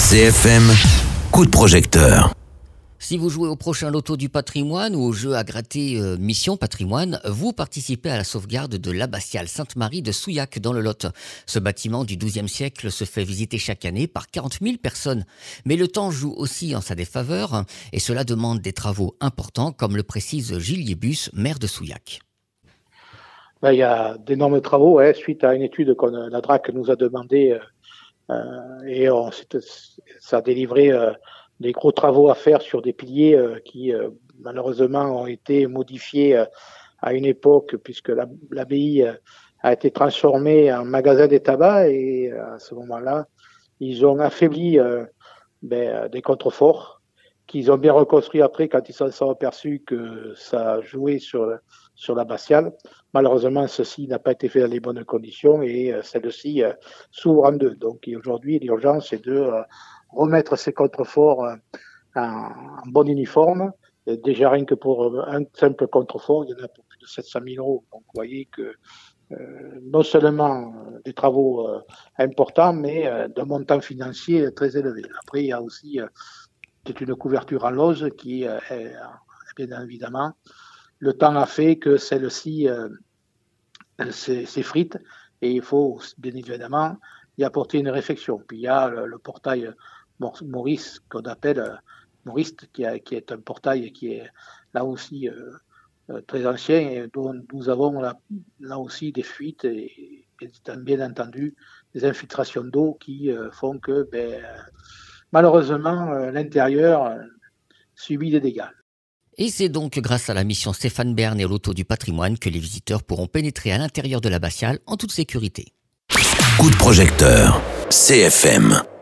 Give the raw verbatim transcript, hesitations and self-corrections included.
C F M, coup de projecteur. Si vous jouez au prochain loto du patrimoine ou au jeu à gratter euh, Mission Patrimoine, vous participez à la sauvegarde de l'abbatiale Sainte-Marie de Souillac dans le Lot. Ce bâtiment du douzième siècle se fait visiter chaque année par quarante mille personnes. Mais le temps joue aussi en sa défaveur et cela demande des travaux importants, comme le précise Gilles Yébus, maire de Souillac. Ben, il y a d'énormes travaux hein, suite à une étude que la D R A C nous a demandé euh, et on, ça a délivré euh, des gros travaux à faire sur des piliers euh, qui euh, malheureusement ont été modifiés euh, à une époque puisque la, l'abbaye euh, a été transformée en magasin des tabacs et euh, à ce moment-là ils ont affaibli euh, ben, des contreforts qu'ils ont bien reconstruit après quand ils s'en sont aperçus que ça jouait sur, sur l'abbatiale. Malheureusement, ceci n'a pas été fait dans les bonnes conditions et euh, celle-ci euh, s'ouvre en deux. Donc aujourd'hui, l'urgence est de euh, remettre ces contreforts euh, en, en bon uniforme. Et déjà rien que pour un simple contrefort, il y en a pour plus de sept cent mille euros. Donc vous voyez que euh, non seulement euh, des travaux euh, importants, mais euh, d'un montant financier très élevé. Après, il y a aussi euh, c'est une couverture en lauze qui est, est, bien évidemment, le temps a fait que celle-ci euh, s'effrite et il faut bien évidemment y apporter une réfection. Puis il y a le, le portail Maurice qu'on appelle Maurice qui, a, qui est un portail qui est là aussi euh, très ancien et dont nous avons là, là aussi des fuites et, et bien entendu des infiltrations d'eau qui euh, font que ben, malheureusement, euh, l'intérieur euh, subit des dégâts. Et c'est donc grâce à la mission Stéphane Bern et au loto du patrimoine que les visiteurs pourront pénétrer à l'intérieur de l'abbatiale en toute sécurité. Coup de projecteur, C F M.